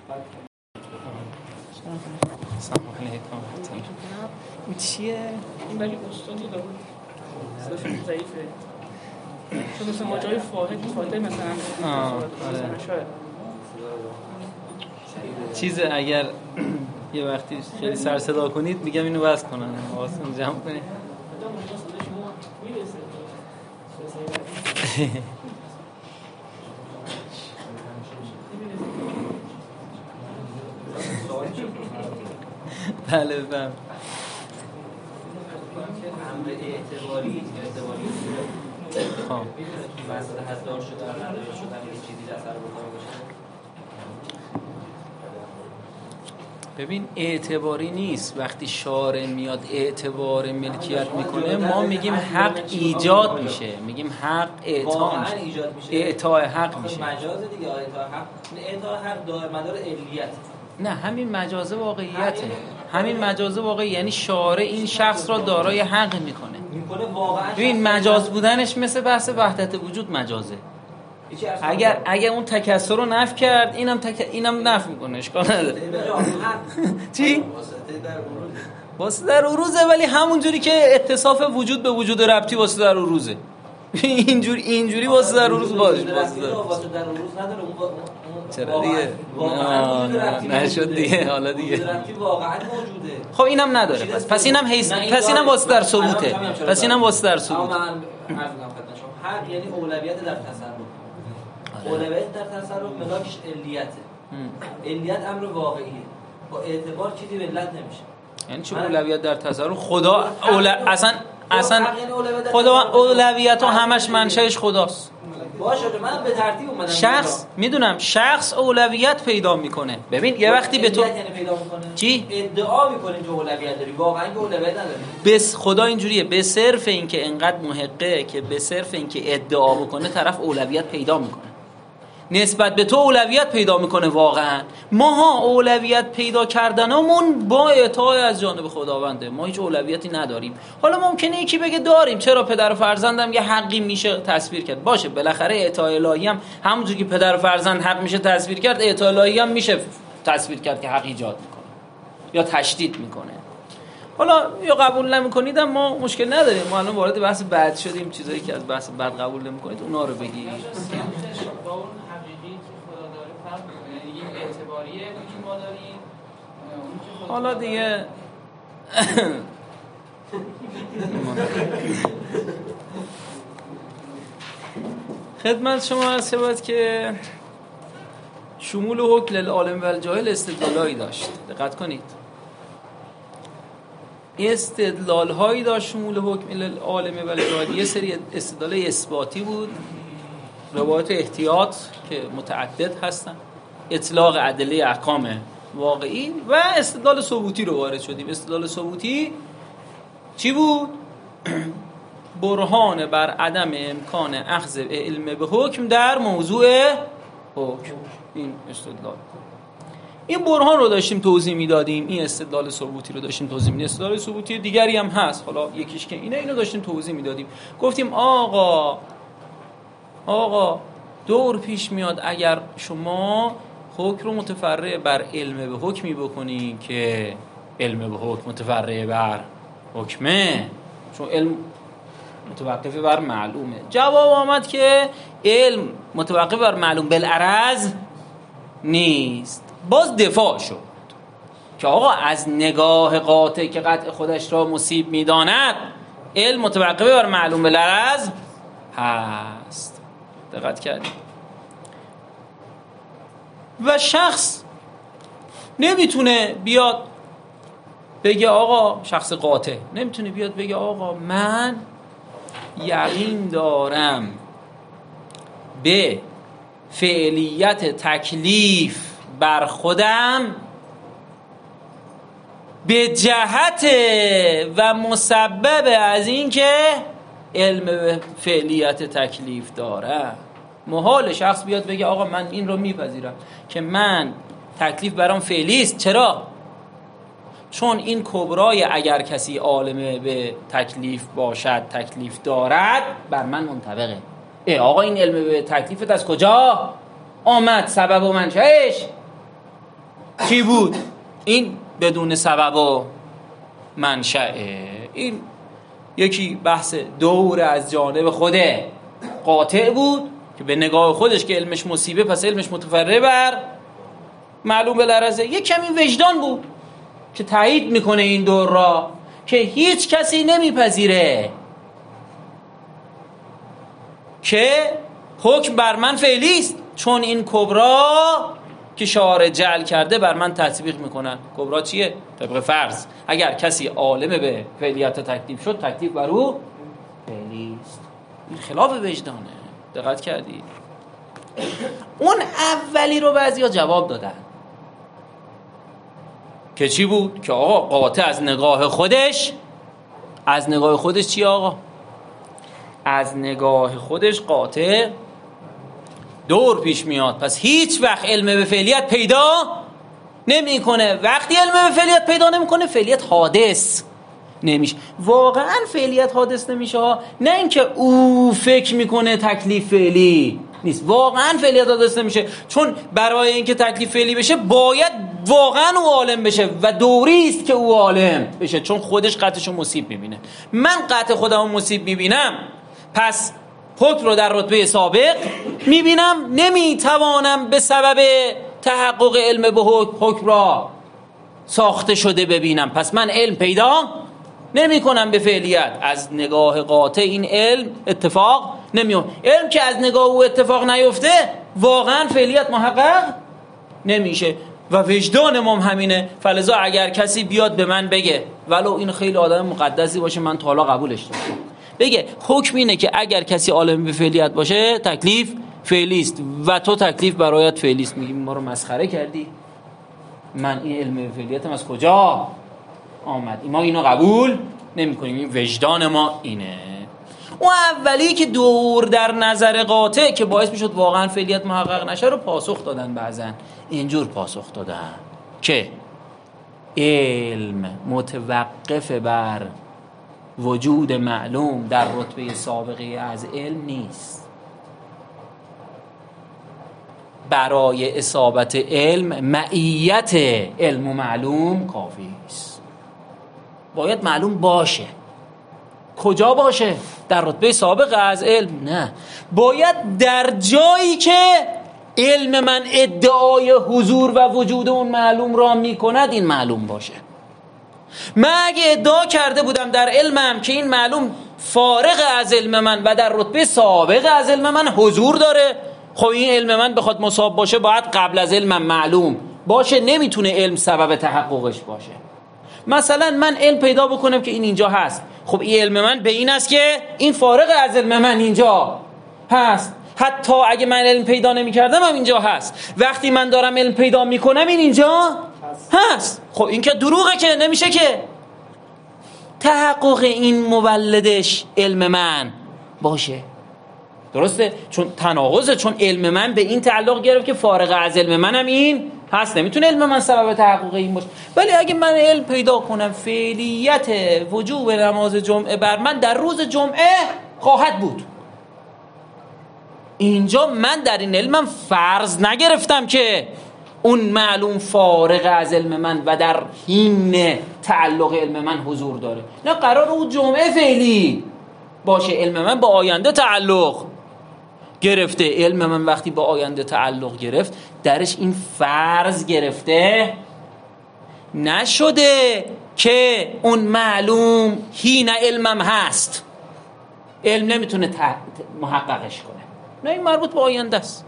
سلام علیکم. این چیه؟ این ولی استادی داره صداشون ضعیفه چون مثل ما جای فاده مثلا شاید چیزه اگر یه وقتی خیلی سر صدا کنید میگم اینو بس کنن حواستون جمع کنید. بله بفهم. امر اعتباری خب مسئله حضار شده و نداری شدن یه چیزی در سر بکنه باشه. ببین اعتباری نیست. وقتی شارع میاد اعتبار ملکیت میکنه ما میگیم حق ایجاد میشه، میگیم حق اعطا میشه، اعطای حق میشه. مجاز دیگه اعطای حق دائر مدار علیت. نه همین مجازه واقعیته، همین مجازه واقعی، یعنی شارع این شخص را دارای حق میکنه واقعا. ببین مجاز بودنش مثل بحث وحدت وجود مجازه. اگر اون تکسر رو نفی کرد اینم نفی میکنه، اشکال نداره. چی؟ واسه در عروضه، ولی همونجوری که اتصاف وجود به وجود ربطی واسه در عروضه. اینجوری واسه در عروض باشه. واسه در عروض نداره چرا دیگه؟ نشد دیگه. حالا دیگه واقعا موجوده. خب اینم نداره. پس اینم اینم واسه در ثبوته. پس اینم واسه در ثبوت. من عرض می‌کنم حق یعنی اولویت در تصرف. اولویت در تصرف ملاکش علیته. علیت امر واقعیه. با اعتبار چیزی به علت نمیشه. یعنی چه اولویت در تصرف؟ خدا اصلا خدا اولویت ها همش منشأش خداست. باشه من به ترتیب اومدم. شخص میدونم شخص اولویت پیدا میکنه. ببین یه وقتی به تو یعنی پیدا میکنه چی ادعا میکنه که اولویت داری، واقعا که اولویت نداری. بس خدا اینجوریه، به صرف اینکه انقدر محقه که به صرف اینکه ادعا بکنه طرف اولویت پیدا میکنه، نسبت به تو اولویت پیدا میکنه. واقعا ماها اولویت پیدا کردنمون با اطاعت از جانب خداونده، ما هیچ اولویتی نداریم. حالا ممکنه یکی بگه داریم، چرا پدر و فرزندم یه حقی میشه تصویر کرد. باشه بالاخره اطاعت الهی هم همونجوری که پدر و فرزند حق میشه تصویر کرد، اطاعت الهی هم میشه تصویر کرد که حق ایجاد میکنه یا تشدید میکنه. حالا یا قبول نمیکنید ما مشکل نداریم، ما الان وارد بحث بعد شدیم، چیزایی که از بحث بعد قبول نمیکنید اونا رو بگید. اعتباریه که ما داریم حالا دیگه خدمت شما هست باید که شمول حکم للعالم و الجاهل استدلالایی داشت. دقت کنید، استدلال‌هایی داشت شمول حکم للعالم و الجاهل. یه سری استدلال اثباتی بود، روایت احتیاط که متعدد هستن، اطلاق ادله احکام واقعی، و استدلال ثبوتی رو وارد شدیم. استدلال ثبوتی چی بود؟ برهان بر عدم امکان اخذ علم به حکم در موضوع حکم. این استدلال، این برهان رو داشتیم توضیح میدادیم، این استدلال ثبوتی رو داشتیم توضیح میدادیم. استدلال ثبوتی دیگری هم هست، حالا یکیش که اینو داشتیم توضیح میدادیم. گفتیم آقا دور پیش میاد اگر شما حکم رو متفرع بر علم به حکمی بکنی که علم به حکم متفرع بر حکمه، چون علم متوقف بر معلومه. جواب آمد که علم متوقف بر معلوم بالعرض نیست. باز دفاع شد که آقا از نگاه قاطع که قطع خودش را مصیب میداند علم متوقف بر معلوم بالعرض هست. دقت کردیم. و شخص نمیتونه بیاد بگه آقا، شخص قاطع نمیتونه بیاد بگه آقا من یقین دارم به فعلیت تکلیف بر خودم به جهت و مسبب از این که علم به فعلیت تکلیف داره. محال شخص بیاد بگه آقا من این رو میپذیرم که من تکلیف برام فعلی است. چرا؟ چون این کبرای اگر کسی عالم به تکلیف باشد، تکلیف دارد، بر من منطبقه. آقا این علم به تکلیفت از کجا آمد؟ سبب و منشأش کی بود؟ این بدون سبب و منشأ. این یکی بحث دور از جانب خود قاطع بود که به نگاه خودش که علمش مصیبه پس علمش متفرع بر معلوم بالعرضه. یک کمی وجدان بود که تایید میکنه این دور را که هیچ کسی نمیپذیره که حکم بر من فعلی است، چون این کبرا که شارع جعل کرده بر من تطبیق میکنن. کبرا چیه؟ طبق فرض اگر کسی عالم به فعلیت تکلیف شد، تکلیف بر او فعلی است. این خلاف وجدانه. دقت کردی؟ اون اولی رو بعضیا جواب دادن که چی بود؟ که آقا قاطع از نگاه خودش. از نگاه خودش چی آقا؟ از نگاه خودش قاطع دور پیش میاد، پس هیچ وقت علم به فعلیت پیدا نمی کنه. وقتی علم به فعلیت پیدا نمی کنه، فعلیت حادث نمیشه. واقعا فعلیت حادث نمیشه، نه اینکه او فکر میکنه تکلیف فعلی نیست. واقعا فعلیت حادث نمیشه، چون برای اینکه تکلیف فعلی بشه باید واقعا او عالم بشه و دوری است که او عالم بشه، چون خودش قطعشو مصیب میبینه. من قطع خودمو مصیب میبینم، پس حکم رو در رتبه سابق میبینم، نمیتوانم به سبب تحقق علم به حکم را ساخته شده ببینم، پس من علم پیدا نمی کنم به فعلیت. از نگاه قاطع این علم اتفاق نمیفته. علم که از نگاه او اتفاق نیفته واقعا فعلیت محقق نمیشه و وجدان ما همینه. فلذا اگر کسی بیاد به من بگه، ولو این خیلی آدم مقدسی باشه، من تا حالا قبولش دارم، بگه حکم اینه که اگر کسی عالم به فعلیت باشه تکلیف فعلی است و تو تکلیف برایت فعلی است، میگیم ما رو مسخره کردی، من این علم به فعلیتم از کجا آمد؟ ما اینو قبول نمی کنیم. این وجدان ما اینه. اون اولی که دور در نظر قاطع که باعث میشد واقعا فعلیت محقق نشه رو پاسخ دادن. بعضن اینجور پاسخ دادن که علم متوقف بر وجود معلوم در رتبه سابقه از علم نیست. برای اصابت علم معیت علم و معلوم کافی است. باید معلوم باشه. کجا باشه؟ در رتبه سابق از علم؟ نه، باید در جایی که علم من ادعای حضور و وجود اون معلوم را میکند این معلوم باشه. من اگه ادعا کرده بودم در علمم که این معلوم فارغ از علم من و در رتبه سابق از علم من حضور داره، خب این علم من بخواد مصاب باشه باید قبل از علمم معلوم باشه، نمیتونه علم سبب تحققش باشه. مثلا من علم پیدا بکنم که این اینجا هست، خب این علم من به این است که این فارغ از علم من اینجا هست. حتی اگه من علم پیدا نمی کردم هم اینجا هست. وقتی من دارم علم پیدا می کنم این اینجا هست. خب این که دروغه، که نمیشه که تحقق این مولدش علم من باشه. درسته؟ چون تناقضه، چون علم من به این تعلق گرفت که فارغ از علم منم این هست، نمیتونه علم من سبب تحقق این باشه. ولی اگه من علم پیدا کنم فعلیت وجوب نماز جمعه بر من در روز جمعه خواهد بود، اینجا من در این علمم فرض نگرفتم که اون معلوم فارغ از علم من و در حین تعلق علم من حضور داره. نه، قرار اون جمعه فعلی باشه، علم من با آینده تعلق گرفته. علم من وقتی با آینده تعلق گرفت درش این فرض گرفته نشده که اون معلوم حین علمم هست، علم نمیتونه محققش کنه. نه، این مربوط به آینده است.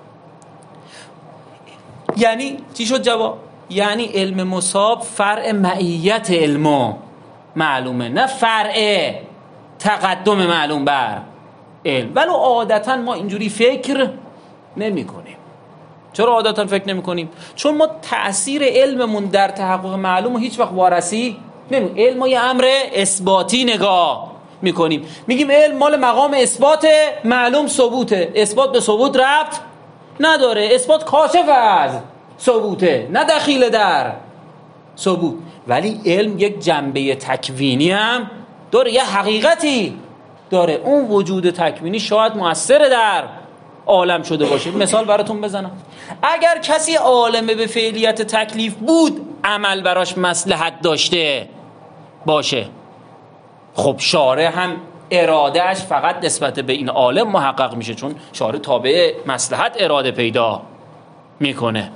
یعنی چی شد جواب؟ یعنی علم مصاب فرع معیت علم معلومه، نه فرع تقدم معلوم بر علم. ولو عادتا ما اینجوری فکر نمی کنیم. چرا عادتا فکر نمی کنیم؟ چون ما تأثیر علممون در تحقق معلوم هیچ وقت وارسی نمی. علم ما یه امر اثباتی نگاه می کنیم، میگیم علم مال مقام اثبات، معلوم ثبوته. اثبات به ثبوت ربط نداره، اثبات کاشف از ثبوته، نه دخیل در ثبوت. ولی علم یک جنبه تکوینی هم داره، یه حقیقتی داره. اون وجود تکوینی شاید مؤثر در عالم شده باشه. مثال براتون بزنم، اگر کسی عالم به فعلیت تکلیف بود عمل براش مصلحت داشته باشه، خب شارع هم ارادهش فقط نسبت به این عالم محقق میشه، چون شارع تابع مصلحت اراده پیدا میکنه.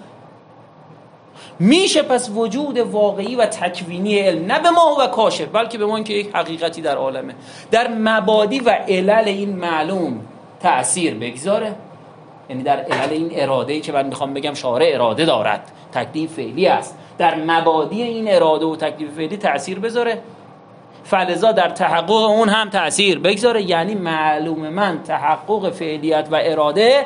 میشه پس وجود واقعی و تکوینی علم نه به ما و کاشف، بلکه به ما که یک حقیقتی در عالمه، در مبادی و علل این معلوم تأثیر بگذاره. یعنی در علل این اراده‌ای که من میخوام بگم شارع اراده دارد، تکلیف فعلی است، در مبادی این اراده و تکلیف فعلی تأثیر بذاره، فلذا در تحقق اون هم تأثیر بگذاره. یعنی معلوم من تحقق فعلیت و اراده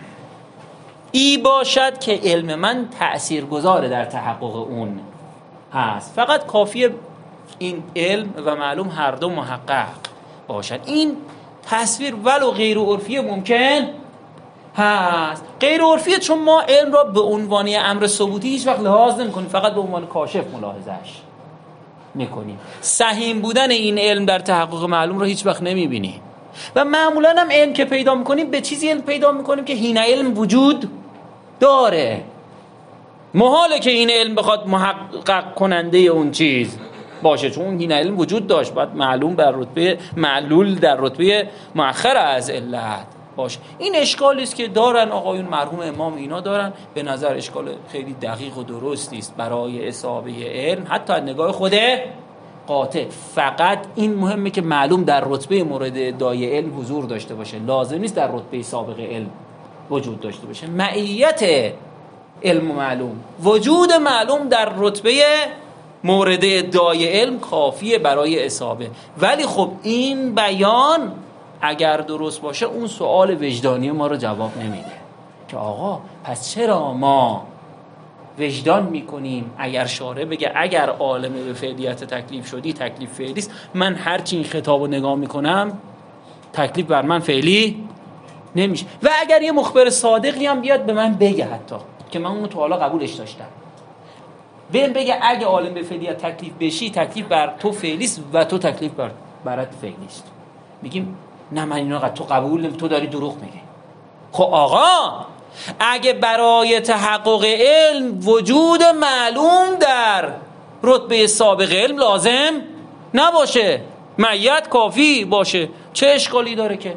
ای باشد که علم من تأثیر گذاره در تحقق اون هست. فقط کافیه این علم و معلوم هر دو محقق باشد. این تصویر ولو غیر عرفی ممکن هست. غیر عرفیه چون ما علم را به عنوان امر ثبوتی هیچ وقت لحاظ نمی‌کنیم، فقط به عنوان کاشف ملاحظه‌اش می‌کنیم. سهیم بودن این علم در تحقق معلوم رو هیچ وقت نمی‌بینیم. و معمولاً هم علم که پیدا می‌کنیم به چیزی علم پیدا می‌کنیم که هین علم وجود داره. محاله که این علم بخواد محقق کننده اون چیز باشه، چون این علم وجود داشت، باید معلوم در رتبه معلول در رتبه مؤخر از علت باشه. این اشکالی است که دارن آقایون مرحوم امام اینا دارن، به نظر اشکال خیلی دقیق و درستی است برای اصابه علم حتی از نگاه خود قاطع. فقط این مهمه که معلوم در رتبه مورد ادعای علم حضور داشته باشه، لازم نیست در رتبه سابق علم وجود داشته باشه. معیت علم و معلوم، وجود معلوم در رتبه مورد ادعای علم کافیه برای اصابه. ولی خب این بیان اگر درست باشه اون سوال وجدانی ما رو جواب نمیده که آقا پس چرا ما وجدان میکنیم اگر شارع بگه اگر عالم به فعلیت تکلیف شدی تکلیف فعلی است، من هرچی این خطاب رو نگاه میکنم تکلیف بر من فعلی نمیشه. و اگر یه مخبر صادقی هم بیاد به من بگه حتی که من اون تو حالا قبولش داشتم، بهم بگه اگه عالم به فعلیت تکلیف بشی تکلیف بر تو فعلی است و تو تکلیف برات فعلی است، میگیم نه من اینو تو قبول تو داری دروغ میگی. خب آقا اگه برای تحقق علم وجود معلوم در رتبه سابق علم لازم نباشه، معیت کافی باشه، چه اشکالی داره که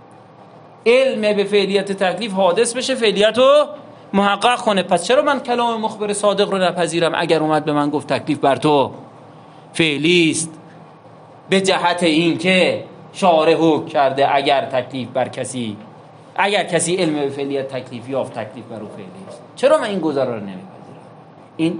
علم به فعلیت تکلیف حادث بشه فعلیت رو محقق کنه؟ پس چرا من کلام مخبر صادق رو نپذیرم اگر اومد به من گفت تکلیف بر تو فعلی است، به جهت این که شارع حکم کرده اگر تکلیف بر کسی، اگر کسی علم به فعلیت تکلیف یافت تکلیف بر او فعلی است؟ چرا من این گزاره رو نمیپذیرم؟ این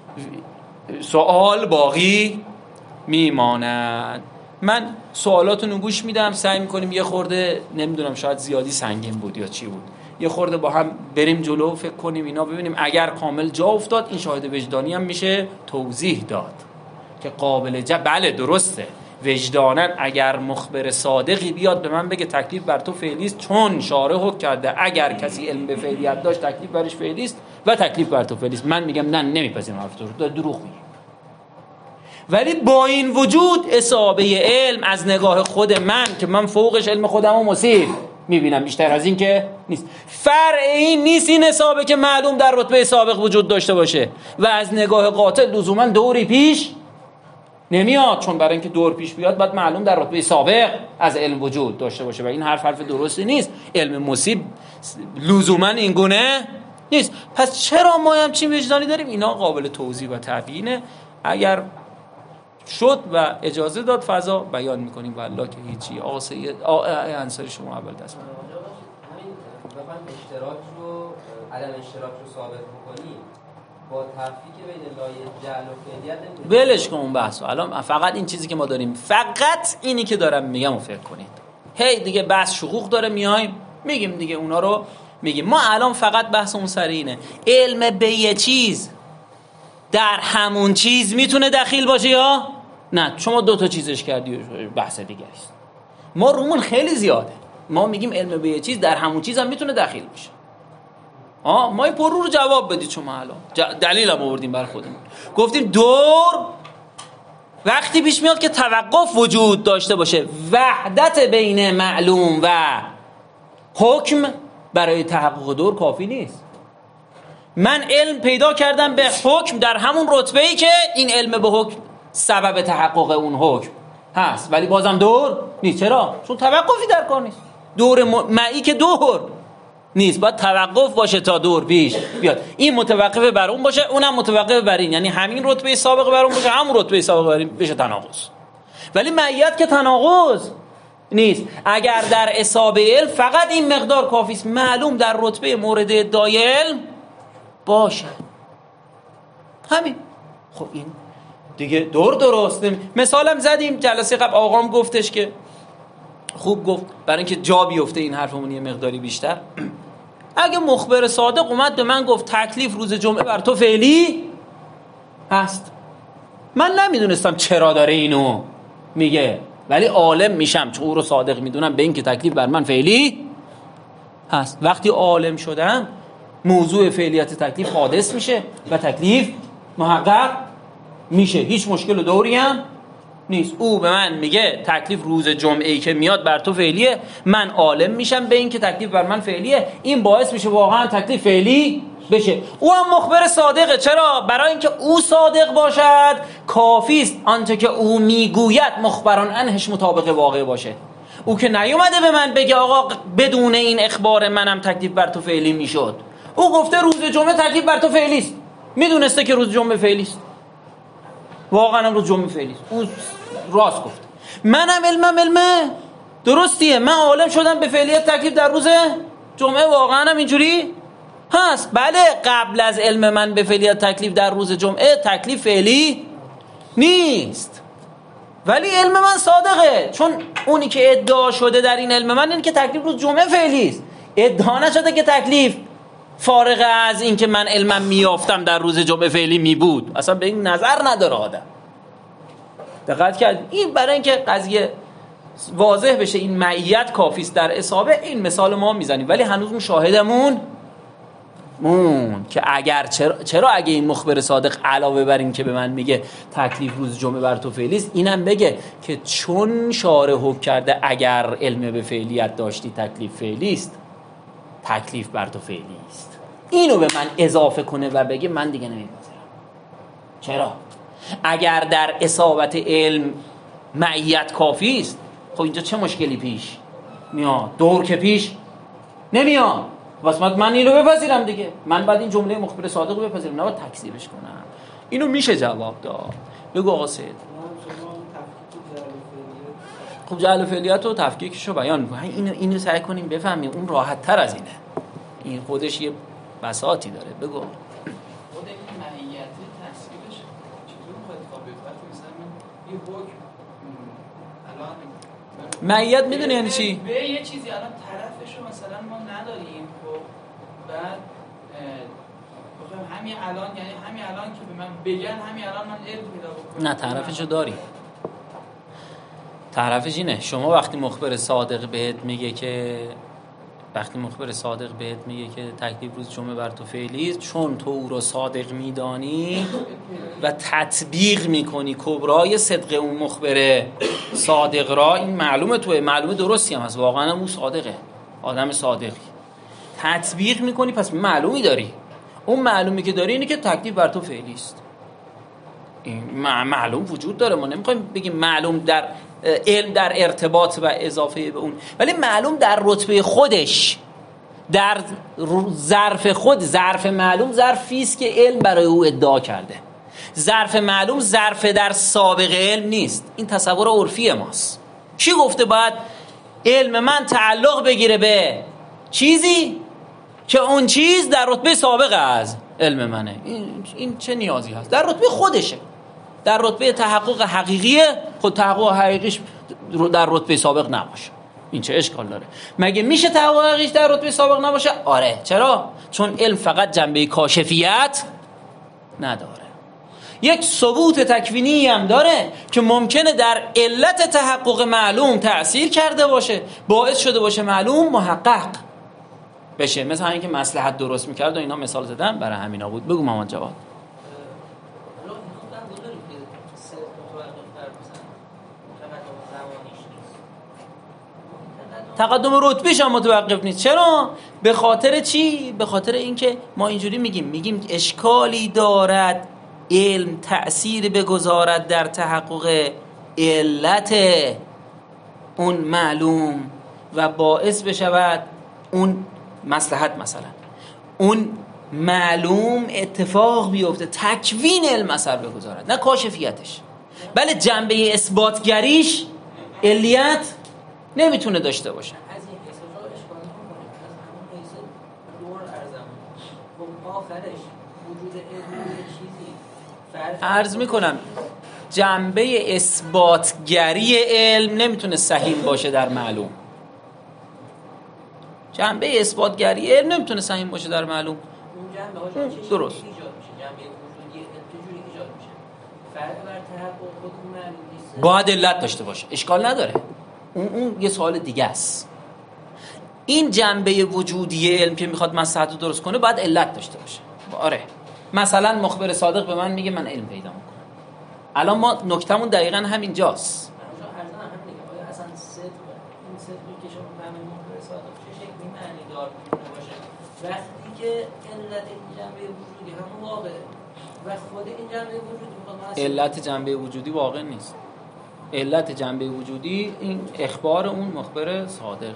سوال باقی میماند. من سوالاتونو گوش میدم، سعی میکنیم یه خورده، نمیدونم شاید زیادی سنگین بود یا چی بود، یه خورده با هم بریم جلو فکر کنیم اینا، ببینیم اگر کامل جا افتاد این شاهد وجدانی هم میشه توضیح داد که قابل بله درسته وجداناً اگر مخبر صادقی بیاد به من بگه تکلیف بر تو فعلی است چون شارع حکم کرده اگر کسی علم به فعلیت داشت تکلیف برش فعلی است و تکلیف بر تو فعلی است، من میگم نه نمیپذیرم حرف تو دروغ میگی. ولی با این وجود اصابه علم از نگاه خود من که من فوقش علم خودم رو مصیب میبینم، بیشتر از این که نیست. فرع این نیست این اصابه که معلوم در رتبه سابق وجود داشته باشه و از نگاه قاطع لزوما دوری پیش نمیاد، چون برای اینکه دور پیش بیاد باید معلوم در رتبه سابق از علم وجود داشته باشه و این حرف درستی نیست. علم مصیب لزوما این گونه نیست. پس چرا ما همچین وجدانی داریم؟ اینا قابل توضیح و تبیینه. اگر شد و اجازه داد فضا بیان میکنیم والله که هیچی. انصاری شما اول دست همین بخوایم اشتراک رو عدم اشتراک رو ثابت بکنیم با تفکیک بین لایه جعل و فعلیت ولش کن اون بحثو. الان فقط این چیزی که ما داریم، فقط اینی که دارم میگم فکر کنید. هی دیگه بحث شقوق داره میایم میگیم دیگه اونا رو میگیم. ما الان فقط بحث اون سر اینه علم به یه چیز در همون چیز میتونه دخیل باشه یا نه. شما دو تا چیزش کردی بحث دیگه است. ما رومون خیلی زیاده. ما میگیم علم به یه چیز در همون چیز هم میتونه دخیل بشه. ما این پر رو جواب بدید. شما الان دلیل هم آوردیم بر خودمون. گفتیم دور وقتی پیش میاد که توقف وجود داشته باشه، وحدت بین معلوم و حکم برای تحقق دور کافی نیست. من علم پیدا کردم به حکم در همون رتبه‌ای که این علم به حکم سبب تحقق اون حکم هست، ولی بازم دور نیست. چرا؟ چون توقفی در کار نیست. دور معی که دور نیست، باید توقف باشه تا دور پیش بیاد. این متوقف بر اون باشه، اونم متوقف بر این، یعنی همین رتبه سابق بر اون باشه، همون رتبه سابق بر این بشه تناقض. ولی معیت که تناقض نیست. اگر در اصابه علم فقط این مقدار کافی است، معلوم در رتبه مورد ادعای علم باشه، همین. خب این دیگه دور درست مثالم زدیم جلسه قبل، آقام گفتش که خوب گفت برای اینکه جا بیفته این حرفمون یه مقداری بیشتر. اگه مخبر صادق اومد به من گفت تکلیف روز جمعه بر تو فعلی هست، من نمیدونستم چرا داره اینو میگه، ولی عالم میشم چون او رو صادق میدونم به این که تکلیف بر من فعلی هست. وقتی عالم شدم موضوع فعلیت تکلیف حادث میشه و تکلیف محقق میشه، هیچ مشکل و دوری هم نیست. او به من میگه تکلیف روز جمعه‌ای که میاد بر تو فعلیه، من عالم میشم به این که تکلیف بر من فعلیه، این باعث میشه واقعا تکلیف فعلی بشه. او هم مخبر صادقه. چرا؟ برای اینکه او صادق باشد کافی است آنچه که او میگوید مخبران عنهش مطابق واقع باشه. او که نیومده به من بگه آقا بدون این اخبار منم تکلیف بر تو فعلی میشد. او گفته روز جمعه تکلیف بر تو فعلی است، میدونسته که روز جمعه فعلی است، واقعا هم روز جمعه فعلی است، او راست گفت. منم علمه درستیه، من عالم شدم به فعلیت تکلیف در روز جمعه، واقعا هم اینجوری هست. بله قبل از علم من به فعلیت تکلیف در روز جمعه تکلیف فعلی نیست، ولی علم من صادقه، چون اونی که ادعا شده در این علم من اینه که تکلیف روز جمعه فعلی است، ادعا نشده که تکلیف فارغ از این که من علمم میافتم در روز جمعه فعلی می بود. اصلا به این نظر نداره آدم. دقت کرد؟ این برای اینکه قضیه واضح بشه این معیت کافی است در اصابه، این مثال ما میزنیم، ولی هنوز شاهدمون که اگر چرا اگه این مخبر صادق علاوه بر این که به من میگه تکلیف روز جمعه بر تو فعلی است، اینم بگه که چون شارع حکم کرده اگر علم به فعلیت داشتی تکلیف فعلی است، تکلیف بر تو فعلی است، اینو به من اضافه کنه و بگه، من دیگه نمیپذیرم. چرا؟ اگر در اصابت علم معیت کافی است، خب اینجا چه مشکلی پیش میاد؟ دور که پیش نمیاد. واسه من اینو بپذیرم دیگه، من بعد این جمله مخبر صادق رو بپذیرم، نه باید تکذیبش کنم. اینو میشه جواب داد. بگو آقا سید. خب جعل فعلیت و تفکیکش رو بیان کنیم، اینو سعی کنیم بفهمیم، اون راحت تر از اینه. این خودش یه بساطی داره. بگو خود این معیت تصویرش چطور میخواد ثابت وقتی مثلا من یه حکم الان معیت میدونی یعنی چی؟ به یه چیزی الان طرفش رو مثلا ما نداریم، خب بعد همین الان، یعنی همین الان که به من بگن همین الان من علم پیدا بکنم، نه طرفش رو داری. طرفش اینه، شما وقتی مخبر صادق بهت میگه که تکلیف روز جمعه بر تو فعلی است، چون تو او رو صادق میدانی و تطبیق میکنی کبرای صدق اون مخبر صادق را، این معلومه توه، معلومه درستی هم هست، واقعا هم اون صادقه، آدم صادقی، تطبیق میکنی، پس معلومی داری. اون معلومی که داری اینه که تکلیف بر تو فعلی است. این معلوم وجود داره، ما نمیخوایم بگیم معلوم در علم در ارتباط و اضافه به اون، ولی معلوم در رتبه خودش، در ظرف خود. ظرف معلوم ظرفی است که علم برای او ادعا کرده. ظرف معلوم ظرف در سابق علم نیست. این تصور عرفی ماست. کی گفته باید علم من تعلق بگیره به چیزی که اون چیز در رتبه سابق از علم منه؟ این چه نیازی هست؟ در رتبه خودشه، در رتبه تحقق حقیقیه، خود تحقق حقیقیش در رتبه سابق نباشه. این چه اشکال داره؟ مگه میشه تحقق حقیقیش در رتبه سابق نباشه؟ آره. چرا؟ چون علم فقط جنبه کاشفیت نداره، یک ثبوت تکوینی هم داره که ممکنه در علت تحقق معلوم تأثیر کرده باشه، باعث شده باشه معلوم محقق بشه. مثل همین که مصلحت درست میکرد و اینا مثال زدن، برای همینا بود. بگو محمد جواد. تقدم رتبهش هم متوقف نیست. چرا؟ به خاطر چی؟ به خاطر اینکه ما اینجوری میگیم اشکالی دارد علم تأثیر بگذارد در تحقق علت اون معلوم و باعث بشود اون مصلحت، مثلا اون معلوم اتفاق بیفته، تکوین علم اثر بگذارد، نه کاشفیتش. بله جنبه اثباتگریش علیت نمیتونه داشته باشه. از این استفاده اشکال نمی‌کنه، از همون حیث دور ارزم و آخرش وجود علم چیزی عرض میکنم جنبه اثباتگری علم نمیتونه سهیم باشه در معلوم. جنبه اثباتگری علم نمیتونه سهیم باشه در معلوم. اون جنبه درست ایجاد میشه، جنبه وجودی چجوری ایجاد میشه؟ فرق بر تحقق خود معلوم نیست. باید علت داشته باشه، اشکال نداره. اون یه سوال دیگه است. این جنبه وجودی علم که میخواد مصلحت رو درست کنه باید علت داشته باشه. آره مثلا مخبر صادق به من میگه من علم پیدا میکنم. الان ما نکتمون دقیقاً همین جاست. اصلا صدق این صدقی که شما فهمید مخبر صادق چه شکلی معنی دار میتونه باشه وقتی که علت این جنبه وجودی همون واقعه و خود این جنبه وجودی میخواد علت جنبه وجودی واقع نیست. علت جنبه وجودی این اخبار اون مخبر صادقه.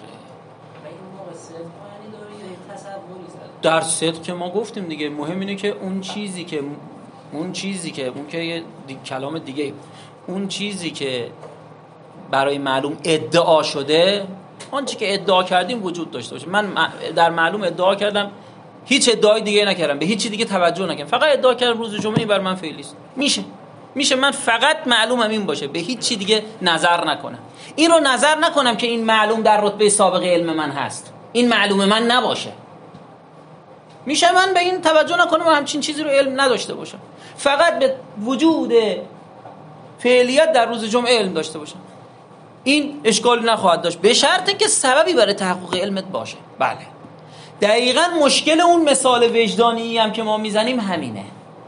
در صدق که ما گفتیم دیگه، مهم اینه که اون چیزی که یه کلام دیگه، اون چیزی که برای معلوم ادعا شده، آنچه که ادعا کردیم وجود داشته باشه. من در معلوم ادعا کردم، هیچ ادعای دیگه نکردم، به هیچ چیز دیگه توجه نکردم، فقط ادعا کردم روز جمعه این بر من فعلی است. میشه من فقط معلومم این باشه، به هیچ چیز دیگه نظر نکنم. این رو نظر نکنم که این معلوم در رتبه سابق علم من هست، این معلوم من نباشه. میشه من به این توجه نکنم و همچین چیزی رو علم نداشته باشم، فقط به وجود فعلیت در روز جمعه علم داشته باشم. این اشکالی نخواهد داشت به شرطی که سببی برای تحقق علمت باشه. بله دقیقاً مشکل اون مثال وجدانی هم که ما میزنیم همینه.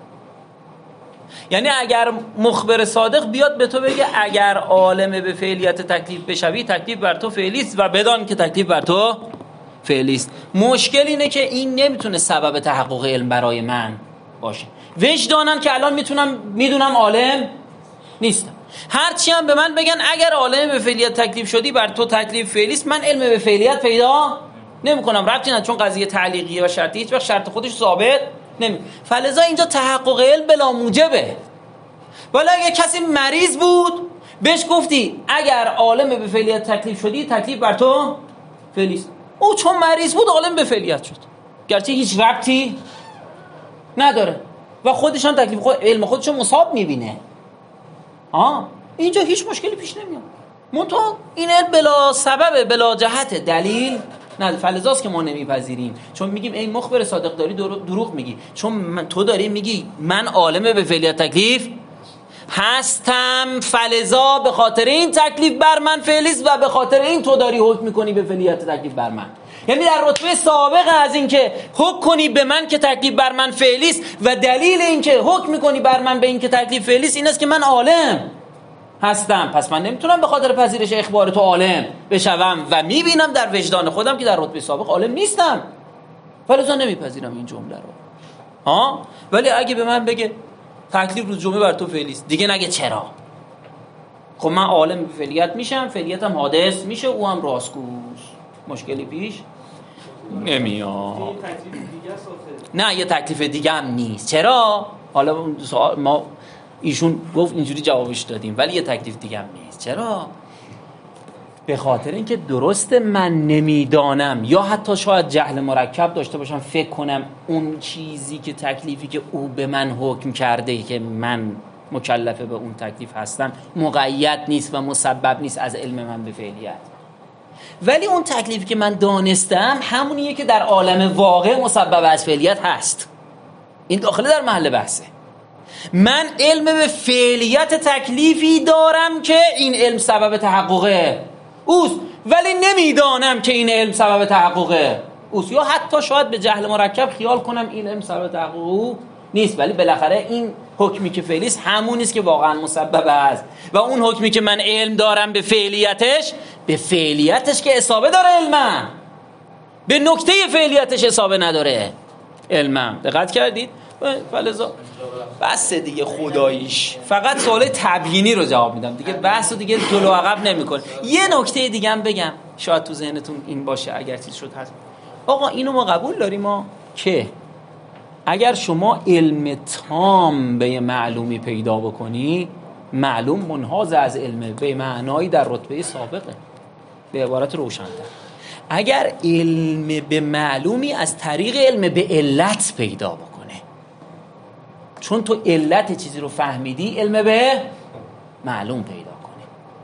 یعنی اگر مخبر صادق بیاد به تو بگه اگر عالم به فعلیت تکلیف بشوی، تکلیف بر تو فعلی است و بدان که تکلیف بر تو فعلی است، مشکل اینه که این نمیتونه سبب تحقق علم برای من باشه. وجدانم که الان میدونم عالم نیستم، هرچی هم به من بگن اگر عالم به فعلیت تکلیف شدی بر تو تکلیف فعلی است، من علم به فعلیت پیدا نمی‌کنم. ربطی نداره، چون قضیه تعلیقیه و شرطی هیچ وقت شرط خودش ثابت نمی. فلذا اینجا تحقق علم بلا موجبه. ولی اگه کسی مریض بود بهش گفتی اگر عالم به فعلیت تکلیف شدی تکلیف بر تو فعلی است، او چون مریض بود عالم به فعلیت شد، گرچه هیچ ربطی نداره و خودشان تکلیف علم خودشو مصاب میبینه. اینجا هیچ مشکلی پیش نمیاد. منتها این علم بلا سبب، بلا جهت دلیل نه. فلذاست که ما نمیپذیریم، چون میگیم ای مخبر صادق داری دروغ میگی، چون تو داری میگی من عالم به فعلیت تکلیف هستم، فلذا به خاطر این تکلیف بر من فعلی است و به خاطر این تو داری حکم میکنی به فعلیت تکلیف بر من. یعنی در رتبه سابق از این که حکم کنی به من که تکلیف بر من فعلی است و دلیل این که حکم میکنی بر من به این که تکلیف فعلی است این است که من عالم هستم، پس من نمیتونم به خاطر پذیرش اخبار تو عالم بشوم و میبینم در وجدان خودم که در رتبه سابق عالم نیستم، فلذا نمیپذیرم این جمله رو. ولی اگه به من بگه تکلیف روز جمعه بر تو فعلی است، دیگه نگه چرا، خب من عالم به فعلیت میشم، فعلیتم حادث میشه، او هم راستگوست، مشکلی پیش نمیاد. نه یه تکلیف دیگه هم نیست. چرا؟ حالا ما ایشون گفت اینجوری جوابش دادیم، ولی یه تکلیف دیگه هم نیست. چرا؟ به خاطر اینکه درسته من نمیدانم یا حتی شاید جهل مرکب داشته باشم، فکر کنم اون چیزی که تکلیفی که او به من حکم کرده که من مکلف به اون تکلیف هستم مقید نیست و مسبب نیست از علم من به فعلیت، ولی اون تکلیفی که من دانستم همونیه که در عالم واقع مسبب از فعلیت هست. این داخله در محل بحثه. من علم به فعلیت تکلیفی دارم که این علم سبب تحقق اوست، ولی نمیدانم که این علم سبب تحقق اوست، یا حتی شاید به جهل مرکب خیال کنم این علم سبب تحقق او نیست، ولی بالاخره این حکمی که فعلی است همون است که واقعا مسبب است و اون حکمی که من علم دارم به فعلیتش که اصابه داره علمم. به نکته فعلیتش اصابه نداره. علمم دقت کردید؟ فلزا بس دیگه خداییش فقط سوال تبیینی رو جواب میدم دیگه، بحث رو دیگه جلو عقب نمیکنه. یه نکته دیگه هم بگم شاید تو ذهنتون این باشه اگر چیز شد هست. آقا اینو ما قبول داریم ما که اگر شما علم تام به معلومی پیدا بکنی، معلوم منحاز از علم به معنایی در رتبه سابقه. به عبارت روشن‌تر، اگر علم به معلومی از طریق علم به علت پیدا بکنه، چون تو علت چیزی رو فهمیدی علم به معلوم پیدا کنه،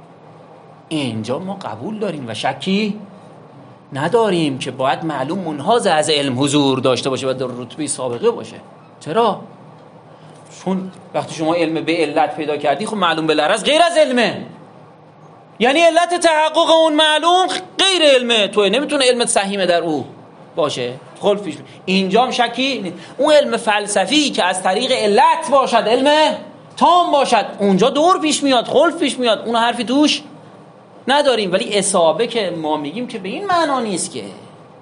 اینجا ما قبول داریم و شکی نداریم که باید معلوم منحاز از علم حضور داشته باشه و در رتبه سابقه باشه. چرا؟ چون وقتی شما علم به علت پیدا کردی، خب معلوم به لرز غیر از علمه، یعنی علت تحقق اون معلوم غیر علمه، تو نمیتونه علمت سهیمه در او باشه. خلف پیش اینجا هم شکی نیست. اون علم فلسفی که از طریق علت باشد، علم تام باشد، اونجا دور پیش میاد، خلف پیش میاد، اون حرفی توش نداریم. ولی اصابه که ما میگیم که به این معنا نیست که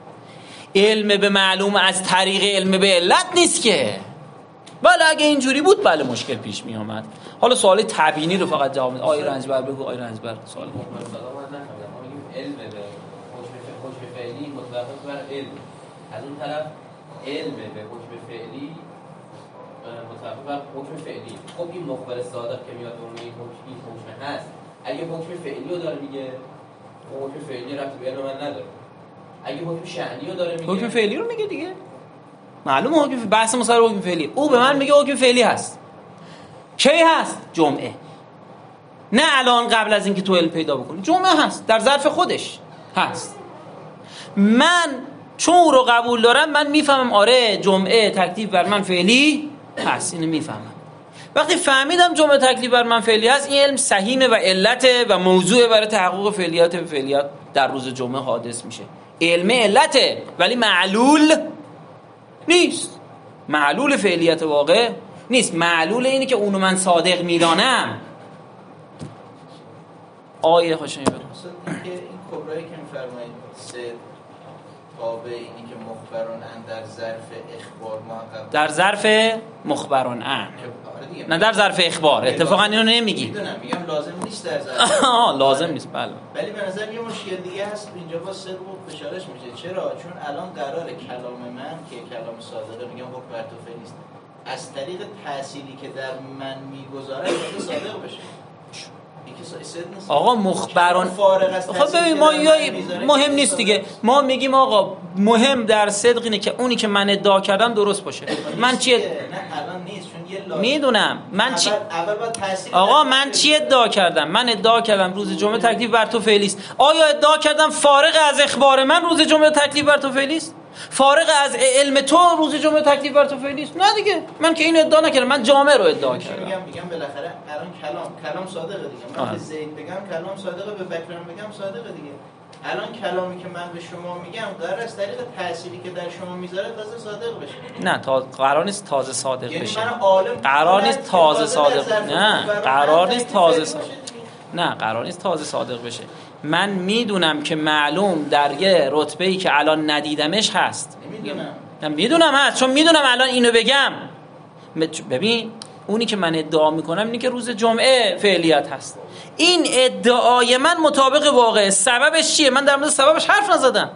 علم به معلوم از طریق علم به علت نیست که. بله اگه اینجوری بود بله مشکل پیش می آمد. حالا سوال تبیینی رو فقط جواب بده. آقای رنجبر بگو. آقای رنجبر سوال علم به حکم فعلی مطلقاً بر علم، از اون طرف علم به حکم فعلی مطلقاً بر حکم فعلی. خب این مخبر صادق که میاد اون این حکم هست، اگه حکم فعلی رو داره میگه، اون حکم فعلی ربطی به علم من نداره. اگه حکم شأنی رو داره میگه، حکم فعلی رو میگه دیگه. معلومه حکم بحث ما سر حکم فعلی. او به من میگه حکم فعلی هست. کی هست؟ جمعه. نه الان قبل از اینکه تو علم پیدا بکنی، جمعه هست، در ظرف خودش هست. من چون او رو قبول دارم، من میفهمم آره جمعه تکلیف بر من فعلی هست، اینو میفهمم. وقتی فهمیدم جمعه تکلیف بر من فعلی هست، این علم سهیمه و علته و موضوع برای تحقق فعلیات در روز جمعه حادث میشه. علم علته ولی معلول نیست. معلول فعلیت واقع نیست. معلول اینه که اونو من صادق میدانم. آیه خوشنی برم این کبرایی که میفرمایید سه تابع اینی که مخبران ان در ظرف اخبار محقق، در ظرف مخبران ان، نه در ظرف اخبار. اتفاقا اینو نمیگی. میگم لازم نیست در ظرف لازم نیست. بله. ولی به نظر یه مشکل دیگه هست اینجا با صدق و فشارش میشه. چرا؟ چون الان قرار کلام من که کلام صادقه، میگم حکم بر تو فعلی نیست، از طریق تأثیری که در من میگذاره صادق بشه. آقا مخبران خب ببین ما مهم نیست دیگه. ما میگیم آقا مهم در صدق اینه که اونی که من ادعا کردم درست باشه. من چی نه الان نیست، چون یه میدونم من چی آقا من چی ادعا کردم؟ من ادعا کردم روز جمعه تکلیف بر تو فعلی است. آیا ادعا کردم فارغ از اخبار من روز جمعه تکلیف بر تو فعلی است؟ فارغ از علم تو روز جمعه تکلیف بر تو فعلی است؟ نه دیگه. من که این ادعا نکردم، من جامعه رو ادعا کردم. میگم بالاخره الان کلام صادقه دیگه. من به زید بگم کلام صادقه، به بکرم بگم صادقه دیگه. الان کلامی که من به شما میگم قرار از طریق تأثیری که در شما میذاره تازه صادق بشه. نه قرار نیست تازه صادق یعنی بشه. قرار نیست تازه صادق. نه قرار نیست تازه صادق. نه قرار نیست تازه صادق بشه. من میدونم که معلوم در یه رتبه‌ای که الان ندیدمش هست. میدونم هست، چون میدونم الان اینو بگم. ببین اونی که من ادعا میکنم اینه که روز جمعه فعلیت هست. این ادعای من مطابق واقع. سببش چیه؟ من در مورد سببش حرف نزدم.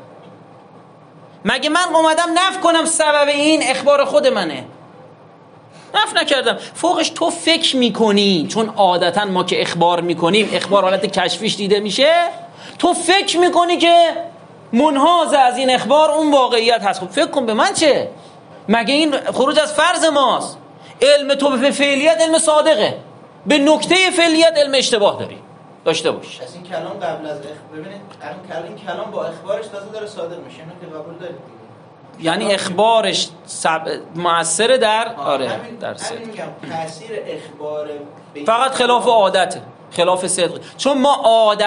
مگه من اومدم نفی کنم سبب این اخبار خود منه؟ نفی نکردم. فوقش تو فکر میکنی، چون عادتا ما که اخبار میکنیم اخبار حالت کشفیش دیده میشه، تو فکر میکنی که منحاز از این اخبار اون واقعیت هست. خب فکر کن به من چه؟ مگه این خروج از فرض ماست؟ علم تو به فعلیت علم صادقه، به نکته فعلیت علم اشتباه داشته باش. از این کلام قبل از ببینید این کلام با اخبارش تازه داره صادق میشه. اینو که قبول دارید دیگه. یعنی اخبارش مؤثر در در صدق. میگم تاثیر اخبار فقط خلاف عادته، خلاف صدق. چون ما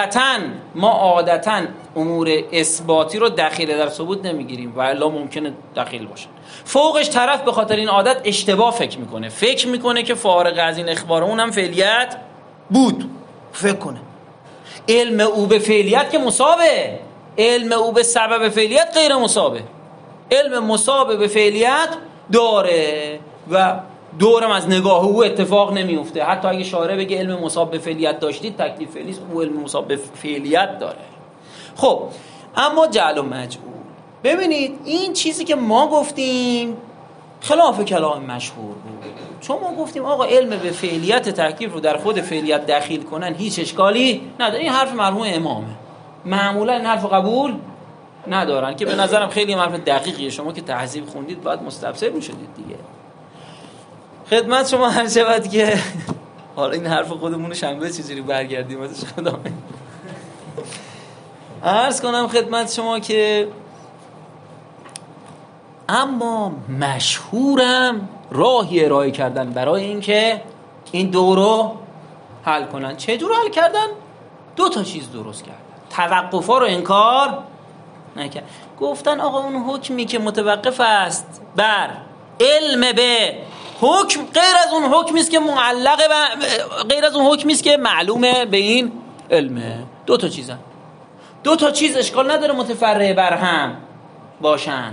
عادتاً امور اثباتی رو دخیل در ثبوت نمیگیریم و الا ممکنه دخیل باشه. فوقش طرف به خاطر این عادت اشتباه فکر میکنه که فارغ از این اخبار اونم فعلیت بود. فکر کنه علم او به فعلیت که مصابه. علم او به سبب فعلیت غیر مسابه، علم مسابه به فعلیت داره و دورم از نگاه او اتفاق نمیفته. حتی اگه شارع بگه علم مسابه به فعلیت داشتید، تکلیف فعلی است، او علم مسابه به فعلیت داره. خب اما جعل و مجعول، ببینید این چیزی که ما گفتیم خلاف کلام مشهور بود، چون ما گفتیم آقا علم به فعلیت تکلیف رو در خود فعلیت دخیل کنن هیچ اشکالی نداره. این حرف مرحوم امامه، معمولا این حرف قبول ندارن که به نظرم خیلی حرف دقیقیه. شما که تهذیب خوندید باید مستبصر میشدید دیگه. خدمت شما هر شود که حالا این حرف خودمون شنبه چجوری برگردیم ازش خدا عرض کنم خدمت شما که اما مشهورم راهی ارائه کردن برای اینکه این دو رو حل کنن. چجور حل کردن؟ 2 تا چیز درست کردن. توقفا رو انکار نکرد، گفتن آقا اون حکمی که متوقف است بر علم به حکم غیر از اون حکمی است که معلق غیر از اون حکمی است که معلومه به این علمه. 2 تا چیزن، 2 تا چیز اشکال نداره متفرع بر هم باشن،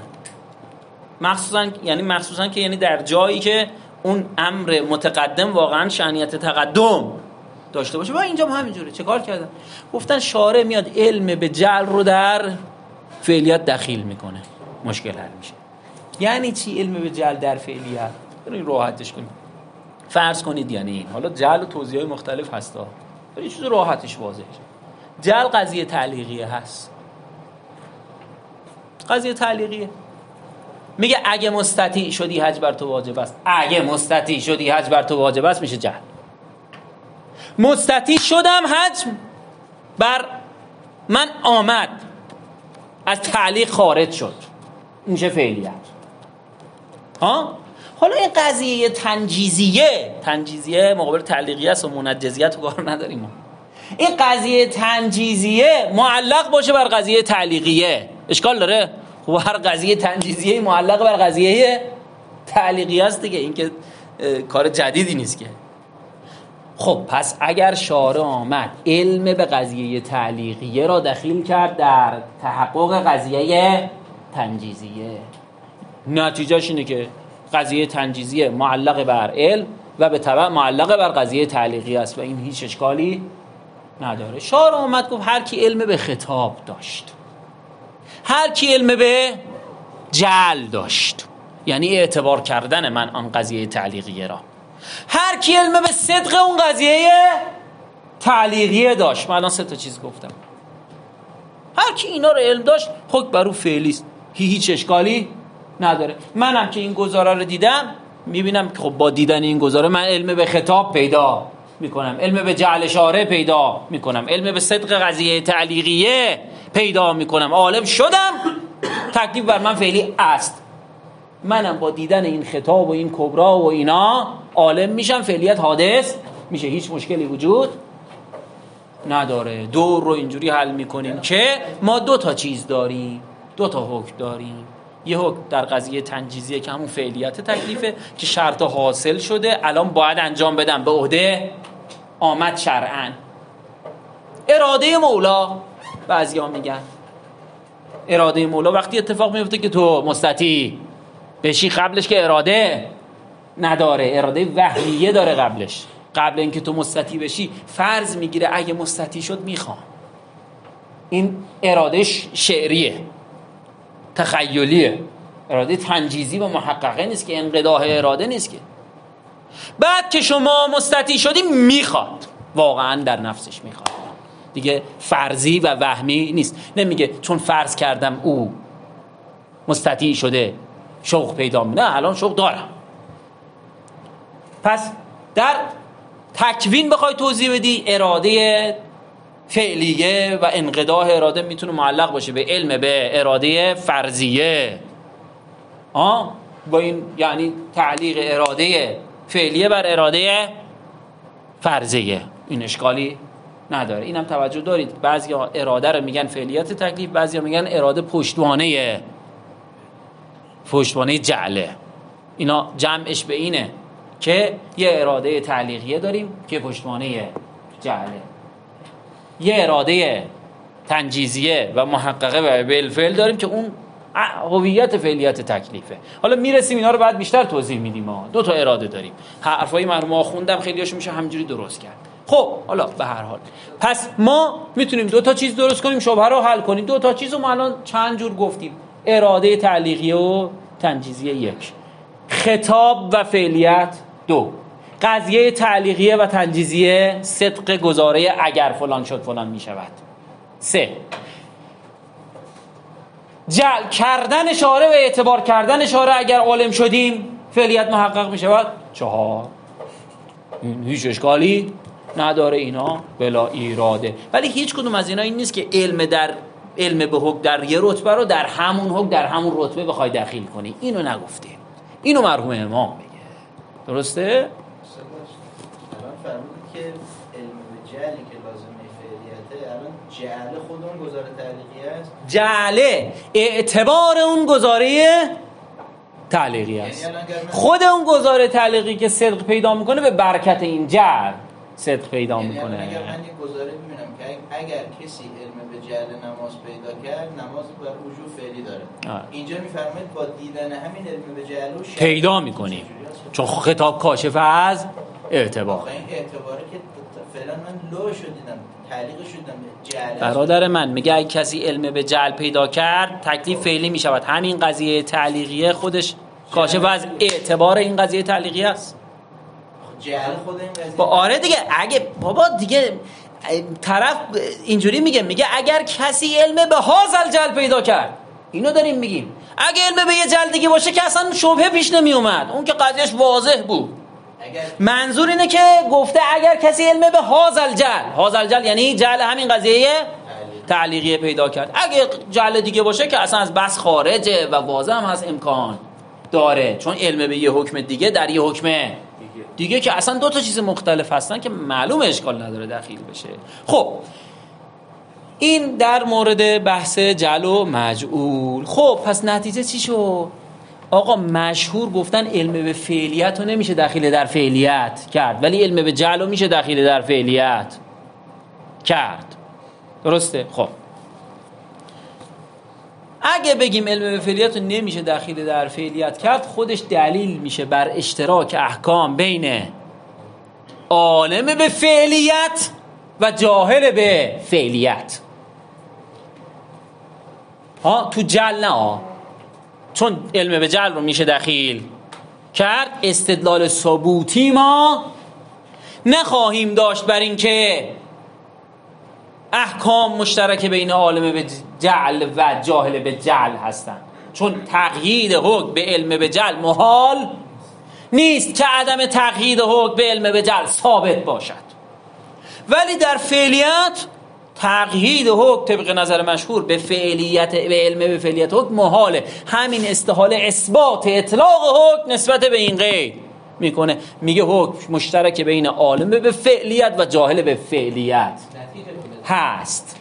مخصوصا که یعنی در جایی که اون امر متقدم واقعا شأنیت تقدم داشته باشه. و اینجا هم همینجوره. چه کار کردن؟ گفتن شارع میاد علم به جعل رو در فعلیت دخیل میکنه، مشکل حل میشه. یعنی چی علم به جعل در فعلیت؟ بریم راحتش کنیم. فرض کنید یعنی این، حالا جعل و توضیحات مختلف هستا، ولی چیز راحتش واضحه. جعل قضیه تعلیقیه هست، قضیه تعلیقیه. میگه اگه مستطیع شدی حج بر تو واجب است، اگه مستطیع شدی حج بر تو واجب است میشه جعل. مستطیع شدم حج بر من آمد، از تعلیق خارج شد، میشه فعلیت. حالا این قضیه تنجیزیه مقابل تعلیقیه است و منجزیت رو کار نداریم ما. این قضیه تنجیزیه معلق باشه بر قضیه تعلیقیه اشکال داره؟ خب هر قضیه تنجیزیه معلق بر قضیه تعلیقیه است دیگه، این که کار جدیدی نیست که. خب پس اگر شارع آمد علم به قضیه تعلیقیه را دخیل کرد در تحقق قضیه تنجیزیه، نتیجهش اینه که قضیه تنجیزیه معلق بر علم و به تبع معلق بر قضیه تعلیقی است و این هیچ اشکالی نداره. شارع آمد گفت هر کی علم به خطاب داشت، هر کی علم به جعل داشت، یعنی اعتبار کردن من آن قضیه تعلیقیه را، هر کی علم به صدق اون قضیه تعلیقیه داشت. من الان 3 تا چیز گفتم، هر کی اینا رو علم داشت حکم بر او فعلی است، هیچ اشکالی نداره. منم که این گزاره رو دیدم میبینم که خب با دیدن این گزاره من علم به خطاب پیدا میکنم، علم به جعل شارع پیدا میکنم، علم به صدق قضیه تعلیقیه پیدا میکنم، عالم شدم، تکلیف بر من فعلی است. منم با دیدن این خطاب و این کبرا و اینا عالم میشم، فعلیت حادث میشه، هیچ مشکلی وجود نداره. دور رو اینجوری حل میکنیم که ما 2 تا چیز داریم، 2 تا حکم داریم. یه حکم در قضیه تنجیزیه که همون فعلیت تکلیفه که شرط حاصل شده، الان باید انجام بدم، به عهده آمد شرعاً. اراده مولا، بعضیا میگن اراده مولا وقتی اتفاق میفته که تو مستطیع بشی، قبلش که اراده نداره، اراده وهمیه داره قبلش. قبل اینکه تو مستطیع بشی فرض میگیره اگه مستطیع شد میخوام. این اراده شعریه، تخیلیه، اراده تنجیزی و محققه نیست که، انقداح اراده نیست که. بعد که شما مستطیع شدی میخواد، واقعا در نفسش میخواد دیگه، فرضی و وهمی نیست. نمیگه چون فرض کردم او مستطیع شده شوق پیدا می، نه الان شوق دارم. پس در تکوین بخوای توضیح بدی، اراده فعلیه و انقداح اراده میتونه معلق باشه به علم به اراده فرضیه. با این یعنی تعلیق اراده فعلیه بر اراده فرضیه، این اشکالی نداره. اینم توجه دارید بعضیا اراده رو میگن فعلیت تکلیف، بعضیا میگن اراده پشتوانه جعله. اینا جمعش به اینه که یه اراده تعلیقیه داریم که پشتوانه جعله، یه اراده تنجیزیه و محققه و بالفعل داریم که اون هویت فعلیت تکلیفه. حالا میرسیم اینا رو بعد بیشتر توضیح میدیم. ما دو تا اراده داریم. حرفای مرحوم خوندم خیلیاشو میشه همینجوری درست کرد. خب حالا به هر حال پس ما میتونیم دو تا چیز درست کنیم، شبهه رو حل کنیم. دو تا چیز رو ما الان چند جور گفتیم: اراده تعلیقیه و تنجیزیه 1، خطاب و فعلیت 2، قضیه تعلیقیه و تنجیزیه صدق گزاره اگر فلان شد فلان میشود 3، جعل کردن اشاره و اعتبار کردن اشاره اگر عالم شدیم فعلیت محقق میشود 4، این هیچ اشکالی نداره، اینا بلا ایراده. ولی هیچ کدوم از اینا این نیست که علم به حکم در یه رتبه رو در همون حکم در همون رتبه بخوای دخیل کنی. اینو نگفته، اینو مرحوم امام میگه. درسته؟ الان فرمودید که علم به جعلی که لازمه فعلیته، الان جعل خود اون گزاره تعلیقی است. جعل اعتبار اون گزاره تعلیقی است. خود اون گزاره تعلیقی که صدق پیدا میکنه به برکت این جعل صدق پیدا میکنه. اگر من یک گزاره میبینم که اگر کسی علم به جعل نماز پیدا کرد، نماز بر وجوب فعلی داره. اینجا میفرمایید با دیدن همین علم به جعل پیدا میکنیم، چون خطاب کاشف از اعتبار. این اعتباره که فعلا من لو شدیدم، تعلیق شدیدم جعل. برادر من میگه اگه کسی علم به جعل پیدا کرد تکلیف فعلی میشود. همین قضیه تعلیقیه خودش کاشف از اعتبار این قضیه تعلیقیه است. جعل خود این قضیه با آره دیگه. اگه بابا دیگه طرف اینجوری میگه اگر کسی علم به هازل جعل پیدا کرد، اینو داریم میگیم. اگه علم به یه جعل دیگه باشه که اصلا شبهه پیش نمی اومد، اون که قضیهش واضح بود. منظور اینه که گفته اگر کسی علم به هازل جعل یعنی جعل همین قضیه تعلیقیه پیدا کرد. اگه جعل دیگه باشه که اصلا از بس خارجه و واضح هم هست امکان داره، چون علم به یه حکم دیگه در یه حکم دیگه که اصلا دو تا چیز مختلف هستن که معلوم اشکال نداره دخیل بشه. خب این در مورد بحث جعل و مجعول. خب پس نتیجه چی شد؟ آقا مشهور گفتن علم به فعلیت رو نمیشه دخیل در فعلیت کرد، ولی علم به جعل رو میشه دخیل در فعلیت کرد. درسته؟ خب اگه بگیم علم به فعلیت رو نمیشه دخیل در فعلیت کرد، خودش دلیل میشه بر اشتراک احکام بین عالم به فعلیت و جاهل به فعلیت. تو جعل نه، چون علم به جعل رو میشه دخیل کرد، استدلال ثبوتی ما نخواهیم داشت بر این که احکام مشترک بین عالم به جعل و جاهل به جعل هستند، چون تقیید حکم به علم به جعل محال نیست که عدم تقیید حکم به علم به جعل ثابت باشد. ولی در فعلیت تقیید حکم طبق نظر مشهور به علم به فعلیت حکم محاله. همین استحاله اثبات اطلاق حکم نسبت به این قید میکنه. میگه حکم مشترک بین عالم به فعلیت و جاهل به فعلیت هست.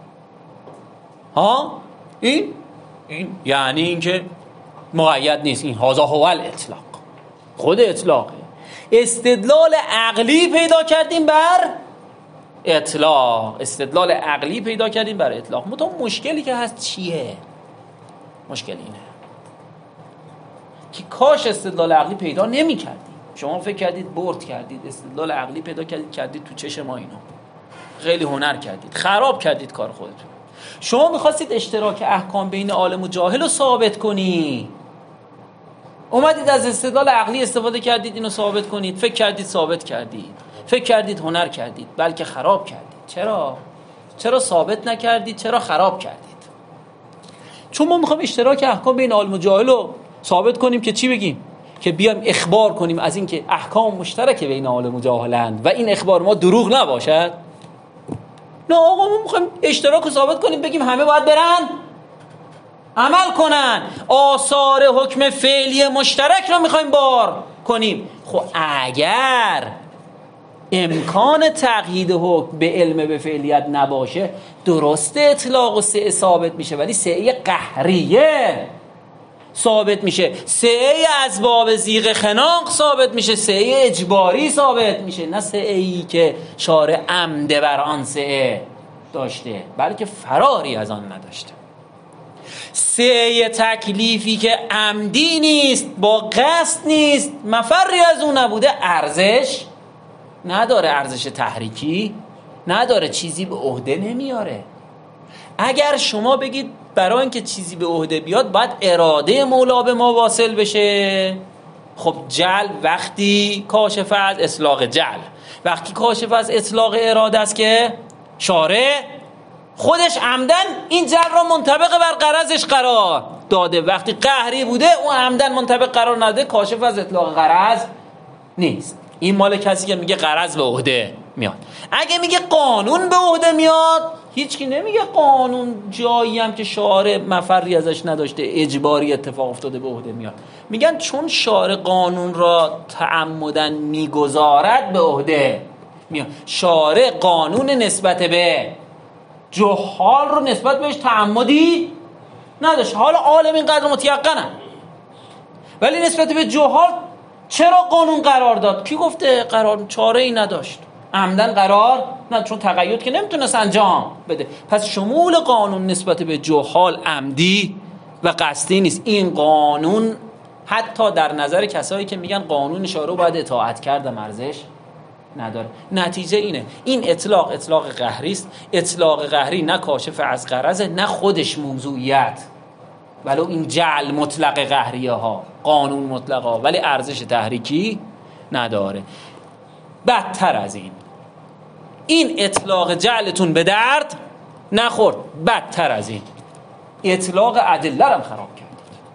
این یعنی اینکه مقید نیست. این هذا هو الاطلاق، خود اطلاقه. استدلال عقلی پیدا کردیم بر اطلاق. استدلال عقلی پیدا کردیم بر اطلاق. مشکلی که هست چیه؟ مشکل اینه که کاش استدلال عقلی پیدا نمی کردیم. شما فکر کردید برد کردید، استدلال عقلی پیدا کردید تو چشم ما اینا. خیلی هنر کردید، خراب کردید کار خودتون. شما میخواستید اشتراک احکام بین عالم و جاهل رو ثابت کنی، اومدید از استدلال عقلی استفاده کردید اینو ثابت کنید. فکر کردید ثابت کردید، فکر کردید هنر کردید، بلکه خراب کردید. چرا ثابت نکردید؟ چرا خراب کردید؟ چون ما میخوایم اشتراک احکام بین عالم و جاهل رو ثابت کنیم که چی بگیم؟ که بیایم اخبار کنیم از این که احکام مشترک بین عالم و جاهلند و این اخبار ما دروغ نباشد. نه آقا، ما میخوایم اشتراک رو ثابت کنیم، بگیم همه باید برن عمل کنن، آثار حکم فعلی مشترک رو میخوایم بار کنیم. خب اگر امکان تقیید حکم به علم به فعلیت نباشه، درسته اطلاق و سعه ثابت میشه، ولی سعه قهریه ثابت میشه، سعه از باب زیغ خناق ثابت میشه، سعه اجباری ثابت میشه، نه سعه‌ای که شارع عمد بر آن سعه. داشته بلکه فراری از آن نداشته. سه تکلیفی که عمدی نیست، با قصد نیست، مفری از اون نبوده، ارزش نداره، ارزش تحریکی نداره، چیزی به عهده نمیاره. اگر شما بگید برای اینکه چیزی به عهده بیاد باید اراده مولا به ما واصل بشه، خب جل وقتی کاشف از اطلاق جل، وقتی کاشف از اطلاق اراده است که شارع خودش عمدن این جل را منطبق بر غرضش قرار داده. وقتی قهری بوده اون عمدن منطبق قرار نده، کاشف از اطلاق غرض نیست. این مال کسی که میگه غرض به عهده میاد. اگه میگه قانون به عهده میاد، هیچکی نمیگه قانون جایی هم که شارع مفری ازش نداشته اجباری اتفاق افتاده به عهده میاد. میگن چون شارع قانون را تعمدن میگذارد به عهده میاد. شارع قانون نسبت به جهال رو نسبت بهش تعمدی نداشت. حالا عالم اینقدر متیقنن، ولی نسبت به جهال چرا قانون قرار داد؟ کی گفته قرار؟ چاره ای نداشت، عمدن قرار نه، چون تقید که نمیتونست انجام بده. پس شمول قانون نسبت به جهال عمدی و قصدی نیست. این قانون حتی در نظر کسایی که میگن قانون شارع باید اطاعت کرد ارزش نداره. نتیجه اینه، این اطلاق قهری است. اطلاق قهری نه کاشف از غرضه نه خودش موضوعیت، ولو این جعل مطلق قهریه ها قانون مطلقا، ولی ارزش تحریکی نداره. بدتر از این اطلاق جعلتون به درد نخورد، بدتر از این اطلاق ادله هم خراب کردید.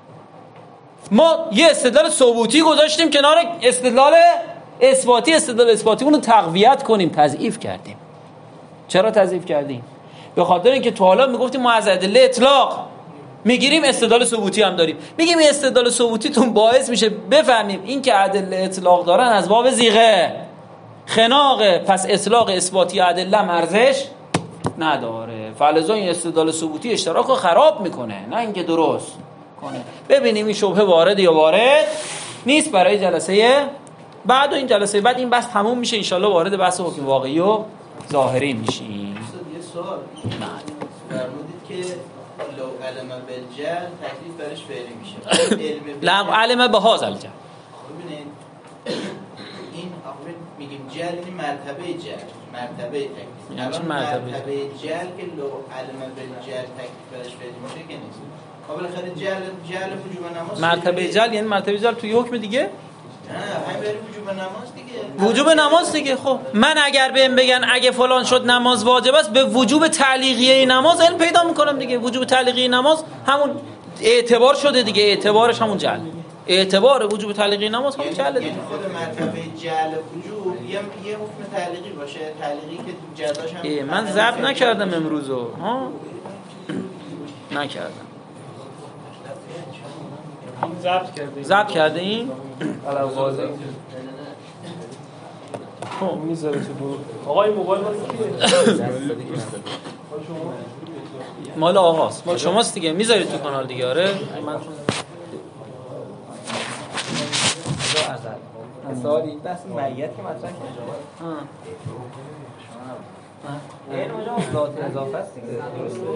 ما یه استدلال ثبوتی گذاشتیم کنار استدلال اثباتی. استدلال اثباتی اونو تقویت کنیم، تضعیف کردیم. چرا تضعیف کردیم؟ به خاطر اینکه تو حالا میگفتیم ما از ادله اطلاق میگیریم، استدلال ثبوتی هم داریم. میگیم این استدلال ثبوتیتون باعث میشه بفهمیم این که ادله اطلاق دارن از باب زیغه خناقه، پس اطلاق اثباتی ادله ارزش نداره. فلذا این استدلال ثبوتی اشتراک رو خراب میکنه، نه اینکه درست کنه. ببینیم این شبهه وارد یا وارد نیست برای جلسه بعد. و این جلسه بعد این بحث تموم میشه ان شاءالله، وارد بحث حکم واقعی و ظاهری میشیم. یه سوال فرمودید که لو علم بالجهل تکلیف برش فعلی میشه. لا علم به هذا الجهل. ببینید این آخه میگیم جهل یعنی مرتبه جهل، مرتبه تکلیف. یعنی مرتبه جهل که لو علم بالجهل تکلیف برش فعلی میشه که نیست. قبل خیلی جهل وجوب نماز. مرتبه جهل یعنی مرتبه جهل توی حکم دیگه؟ نه همین وجوب نماز دیگه. وجوب نماز دیگه. خب من اگر بهم بگن اگه فلان شد نماز واجب است، به وجوب تعلیقیه نماز علم پیدا میکنم دیگه. وجوب تعلیقیه نماز همون اعتبار شده دیگه، اعتبارش همون جهل. اعتبار وجوب تعلیقیه نماز همون جهل دیگه. یعنی خود مرتبه جهل وجوب یه حکم تعلیقی باشه، تعلیقی که جزاش هم من ضبط نکردم امروزو. ها نکردم. ضبط کرده این؟ الان واضحه. خب میذاره تو گروه. آقا این موبایل مال آقاست، مال شماست دیگه، میذاری تو کانال دیگه. آره من سوالی بحث معیت که مطرح کردم. این اونجا ذات اضافه است دیگه.